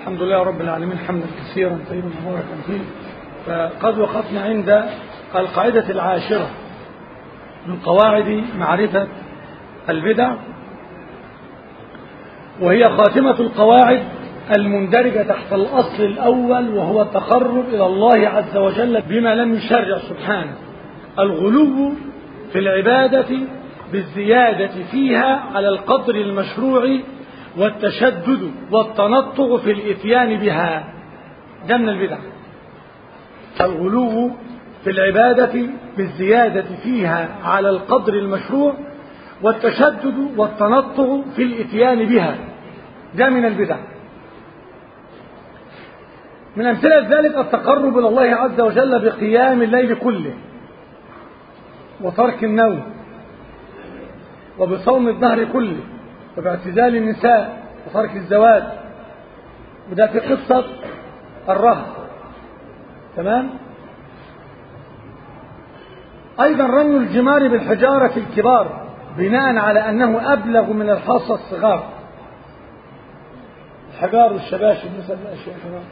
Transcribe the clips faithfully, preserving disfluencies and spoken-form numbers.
الحمد لله رب العالمين حمدا كثيرا طيبا مباركا فيه. فقد وقفنا عند القاعدة العاشرة من قواعد معرفة البدع، وهي خاتمة القواعد المندرجة تحت الأصل الأول، وهو التقرب إلى الله عز وجل بما لم يشرع سبحانه. الغلو في العبادة بالزيادة فيها على القدر المشروع، والتشدد والتنطع في الإتيان بها، ده من البدع. الغلو في العبادة بالزيادة فيها على القدر المشروع، والتشدد والتنطع في الإتيان بها، ده من البدع. من أمثلة ذلك التقرب إلى الله عز وجل بقيام الليل كله، وترك النوم، وبصوم الظهر كله، وباعتزال النساء، وترك الزواج، وده في قصة الرهط. تمام. أيضا رمي الجمار بالحجارة في الكبار بناء على أنه أبلغ من الحصى الصغار. الحجار والشباشب مثل الأشياء كمان.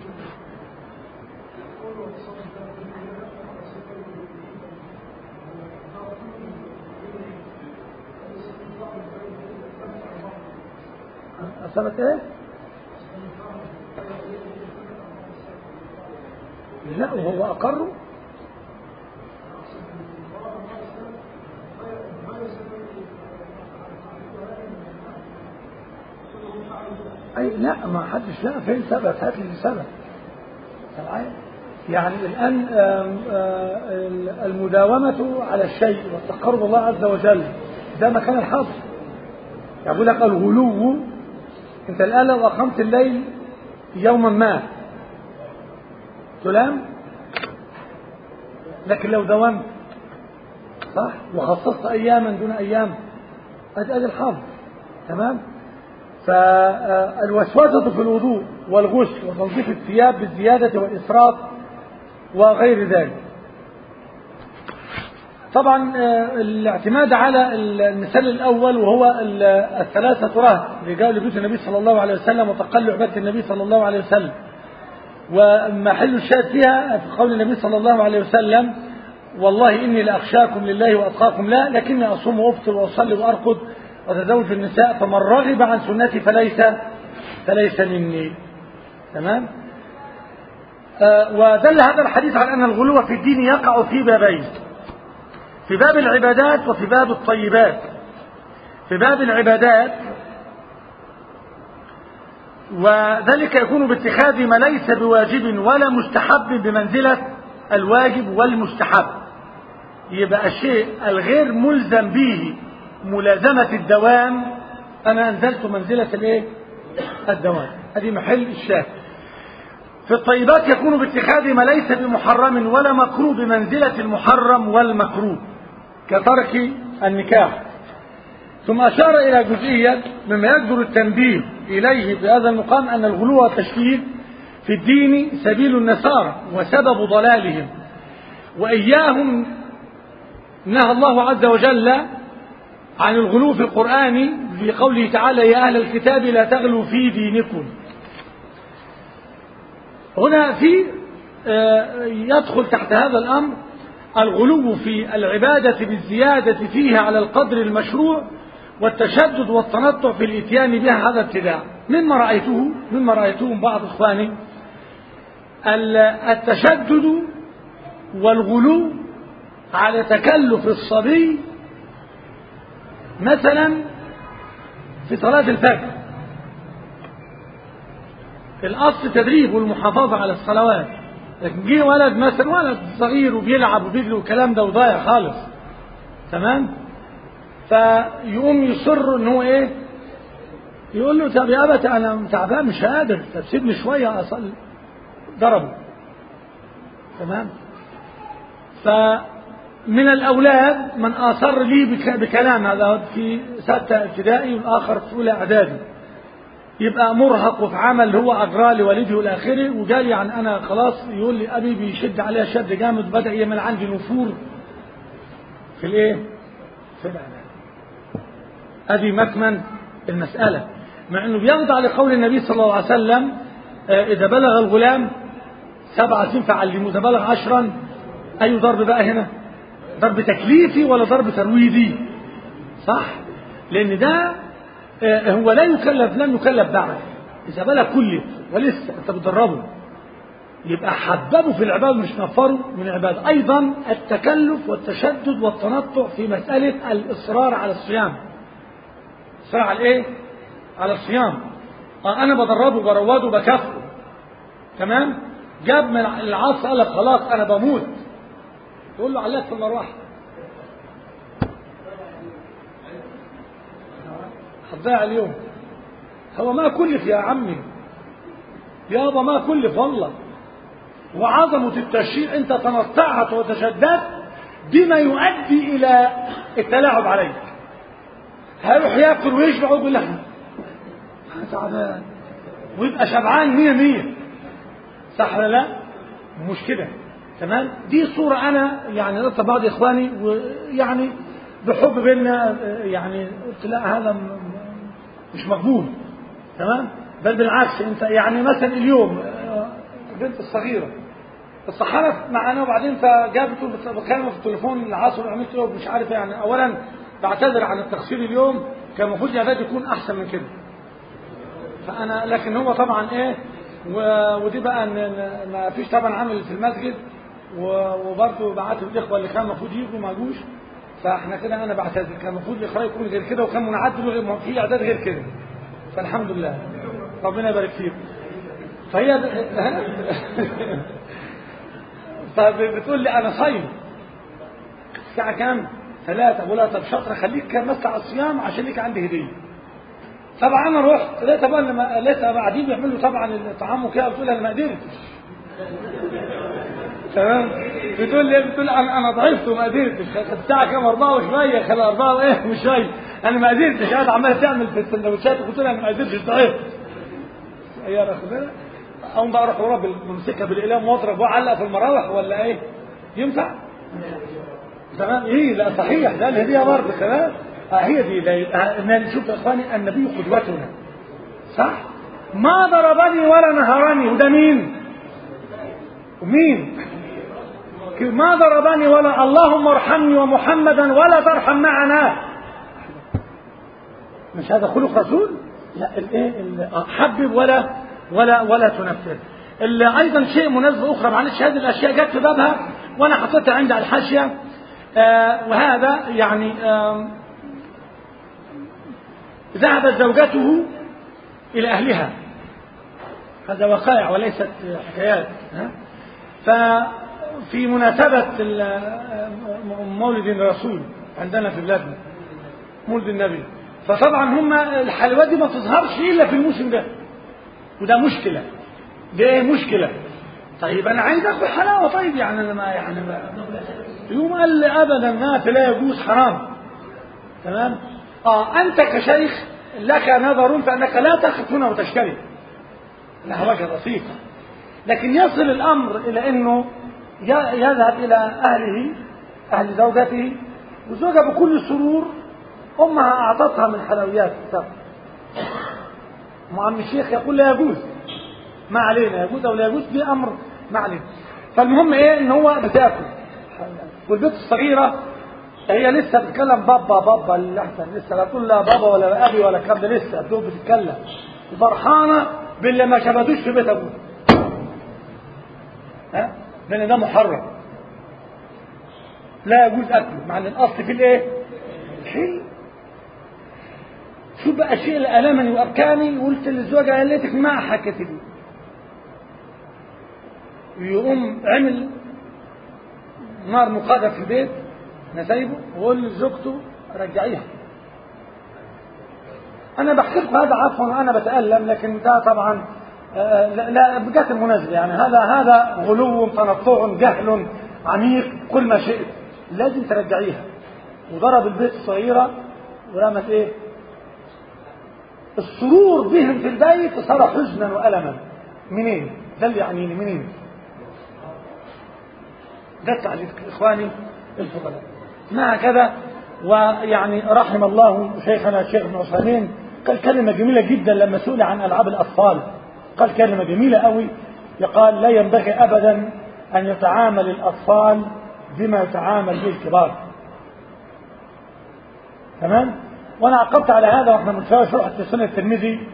أصابت إيه؟ لا، وهو أقر. أي لا، ما حدش لا فين ثبت، هات لي ثبت. يعني الآن المداومة على الشيء والتقرب الله عز وجل ده مكان الحظ. يقول لك الغلو، انت الآن لو أقمت الليل يوما ما تلام، لكن لو دومت صح وخصصت أياما دون أيام أدي الحظ. تمام. فالوسوسة في الوضوء والغسل وتنظيف الثياب بالزيادة والإسراف وغير ذلك. طبعا الاعتماد على المثال الأول وهو الثلاثة رهط رجال بيوت النبي صلى الله عليه وسلم وتقلع عبادة النبي صلى الله عليه وسلم، ومحل الشاهد فيها في قول النبي صلى الله عليه وسلم: والله إني لأخشاكم لله وأتقاكم لا، لكني أصوم وأفطر وأصلي وأرقد وتزوج النساء، فمن رغب عن سنتي فليس فليس مني. تمام. آه ودل هذا الحديث على أن الغلو في الدين يقع في بابين: في باب العبادات وفي باب الطيبات. في باب العبادات وذلك يكون باتخاذ ما ليس بواجب ولا مستحب بمنزلة الواجب والمستحب. يبقى الشيء الغير ملزم به ملازمة الدوام أنا أنزلت منزلة الايه؟ الدوام. هذه محل الشاهد. في الطيبات يكون باتخاذ ما ليس بمحرم ولا مكروه بمنزلة المحرم والمكروه، كترك النكاح. ثم أشار إلى جزئية مما يقدر التنبيه إليه في هذا المقام: أن الغلو والتشديد في الدين سبيل النصارى وسبب ضلالهم، وإياهم نهى الله عز وجل عن الغلو في القرآن في قوله تعالى: يا أهل الكتاب لا تغلوا في دينكم. هنا في يدخل تحت هذا الأمر الغلو في العبادة بالزيادة فيها على القدر المشروع، والتشدد والتنطع في الاتيان بها، هذا ابتداع. مما رأيته مما رأيته من بعض إخواني التشدد والغلو على تكلف الصبي مثلا في صلاة الفجر. الأصل تدريب والمحافظة على الصلوات، لكن جه ولد مثلا ولد صغير وبيلعب وبيجري والكلام ده وضايع خالص. تمام. فيقوم يصر ان هو ايه، يقول له: طب يا ابت انا تعبان مش قادر، طب سيبني شويه اصلي. ضربه. تمام. فمن الاولاد من اصر لي بكلام، هذا في سته ابتدائي والاخر في اولى اعدادي، يبقى مرهق وفي عمل هو اجراه لوالده الى اخره، وقال يعني انا خلاص، يقول لي ابي بيشد عليها شد جامد، بدا يعمل عندي نفور في الايه؟ في العمل. ادي مكمن المساله، مع انه بيخضع لقول النبي صلى الله عليه وسلم: آه إذا بلغ الغلام سبع سنين فعلموه، إذا بلغ عشرا أي ضرب بقى هنا؟ ضرب تكليفي ولا ضرب ترويدي؟ صح؟ لأن ده آه هو لا يكلف، لم يكلف بعد. إذا بلغ كلف ولسه أنت بتدربه يبقى حببه في العبادة مش نفره من العبادة. أيضا التكلف والتشدد والتنطع في مسألة الإصرار على الصيام. إصرار على إيه؟ على الصيام. آه أنا بدربه بروده بكافئه، تمام؟ جاب من العصر قال لك خلاص أنا بموت، تقول له علقت في المروحة هتضيع اليوم. هو ما كلف يا عمي يابا، ما كلف والله. وعظمة التشريع انت تنطعت وتشددت بما يؤدي الى التلاعب عليك. هيروح ياكل ويشبع ويقول لك انا تعبان ويبقى شبعان مية مية، صح ولا لا؟ مش كده، تمام؟ دي صورة انا يعني قلت بعض اخواني ويعني بحب بينا يعني قلت لا هذا مش مقبول، تمام؟ بل بالعكس انت يعني مثلا اليوم البنت الصغيرة الصحارة معانا وبعدين فجابت بكلمة في التليفون العصر وعملت له مش عارف يعني. اولا بعتذر عن التقصير اليوم، كان المفروض الاعداد يكون احسن من كده. فانا لكن هو طبعا ايه ودي بقى ما فيش طبعا عمل في المسجد، وبرضه بعتوا الاخوه اللي كان المفروض يجوا ما جوش، فاحنا كده انا بعتذر. كان المفروض الاخراج يكون غير كده وكان منعدل في اعداد غير كده، فالحمد لله ربنا يبارك فيك. فهي فبتقول لي انا صايم الساعه كام؟ ثلاثة. بقول لها طب شاطره خليك بس على الصيام عشان ليك عندي هديه. طبعا انا رحت لقيتها بقى لما لقيتها قاعدين بيعملوا طبعا الطعام وكده، بتقول انا ما قدرتش، تمام؟ بتقول لي بتقول انا انا ضعفت وما قدرتش. الساعه كام؟ أربعة وشويه، خلال أربعة وايه وشويه، انا ما قدرتش. قاعد عماله تعمل في السندوتشات وقلت لها انا ما قدرتش ضعفت. يا رخصه اقوم بقى اروح ورا بمسكها بالاقلام واضرب واعلق في المراوح ولا ايه؟ ينفع؟ تمام؟ ايه لا صحيح ده الهديه برضه تمام. آه هي دي ان نشوف يا اخواني النبي قدوتنا، صح؟ ما ضربني ولا نهرني، وده مين؟ ومين؟ ما ضربني ولا اللهم ارحمني ومحمدا ولا ترحم معنا. مش هذا خلق رسول؟ لا الايه حبب ولا ولا ولا تنفر. ايضا شيء مناسبه اخرى، معلش هذه الاشياء جت في بابها وانا حطيتها عند الحاشيه. آه وهذا يعني آه ذهبت زوجته الى اهلها، هذا وقائع وليست حكايات. ففي مناسبه مولد الرسول عندنا في بلادنا مولد النبي، فطبعا هم الحلويات دي ما تظهرش الا في الموسم ده، وده مشكله. ده مشكله. طيب انا عايز اكل حلاوه، طيب يعني انا ما يعني ما يوم قال لي ابدا ما لا يجوز، حرام، تمام؟ اه انت كشيخ لك نظر فانك لا تخف هنا وتشتري لها وجه بسيط، لكن يصل الامر الى انه يذهب الى اهله اهل زوجته وزوجها بكل سرور امها اعطتها من حلويات كتاب، عم الشيخ يقول لا يجوز، ما علينا يجوز او لا يجوز، دي امر ما علينا. فالمهم ايه ان هو بتاكل، والبنت الصغيره هي لسه بتتكلم بابا بابا اللي احسن، لسه لا تقول لا بابا ولا ابي ولا الكلام ده، لسه دوب بتتكلم وفرحانه باللي ما شبهتوش في بيت ابوها، ها؟ لان ده محرم لا يجوز اكله، مع ان الاصل في الايه؟ حلو. شو بقى الشيء اللي ألمني وأبكاني؟ قلت للزوجة يا ليتك ما حكت لي. يقوم عمل نار مقادة في البيت نسيبه وقول لزوجته رجعيها. أنا بحكي لكم هذا عفوا أنا بتألم، لكن ده طبعا آه لا, لا بجات المناسبة، يعني هذا هذا غلو تنطع جهل عميق، كل ما شئت لازم ترجعيها. وضرب البيت الصغيرة ورمت إيه؟ السرور بهم في البيت صار حزنا وألما. منين؟ ده اللي يعنيني منين؟ ده التعليق إخواني الفضلاء. مع كذا ويعني رحم الله شيخنا الشيخ ابن عثيمين قال كلمة جميلة جدا لما سئل عن ألعاب الأطفال، قال كلمة جميلة قوي، يقال لا ينبغي أبدا أن يتعامل الأطفال بما يتعامل به الكبار. تمام؟ وأنا عقبت على هذا وإحنا من شوية شرحت في سنة الترمذي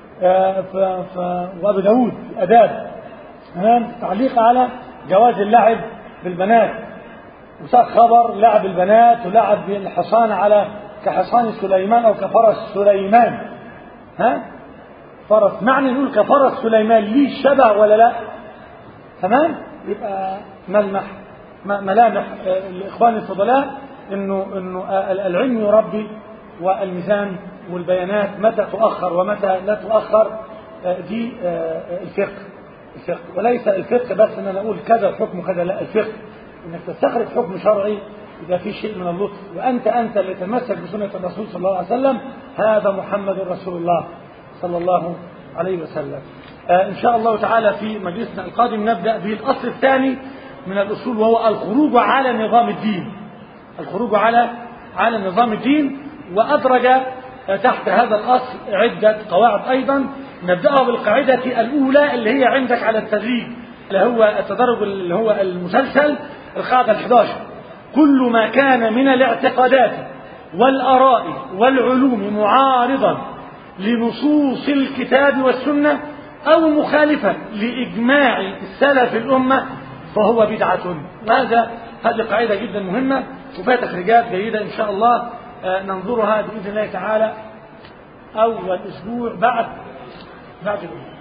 وأبو داود الآداب. تمام؟ تعليق على جواز اللعب بالبنات، وساق خبر لعب البنات ولعب الحصان على كحصان سليمان أو كفرس سليمان. ها؟ فرس، معنى نقول كفرس سليمان ليه شبه ولا لا؟ تمام؟ يبقى ملمح ملامح الإخوان الفضلاء إنه إنه العلم يربي، والميزان والبيانات متى تؤخر ومتى لا تؤخر دي الفقه. الفقه وليس الفقه بس ان انا اقول كذا الحكم كذا، لا، الفقه انك تستخرج حكم شرعي اذا في شيء من اللطف، وانت انت اللي تمسك بسنه الرسول صلى الله عليه وسلم، هذا محمد رسول الله صلى الله عليه وسلم. آه ان شاء الله تعالى في مجلسنا القادم نبدا بالاصل الثاني من الاصول، وهو الخروج على نظام الدين. الخروج على على نظام الدين، وادرج تحت هذا الأصل عدة قواعد أيضا. نبدأها بالقاعدة الأولى اللي هي عندك على التدريج، اللي هو التدرج اللي هو المسلسل، القاعدة الحادية عشرة: كل ما كان من الاعتقادات والآراء والعلوم معارضا لنصوص الكتاب والسنة أو مخالفا لإجماع السلف الأمة فهو بدعة. وهذا هذه قاعدة جدا مهمة وفيها تخريجات جيدة إن شاء الله ننظرها بإذن الله تعالى أول أسبوع بعد بعد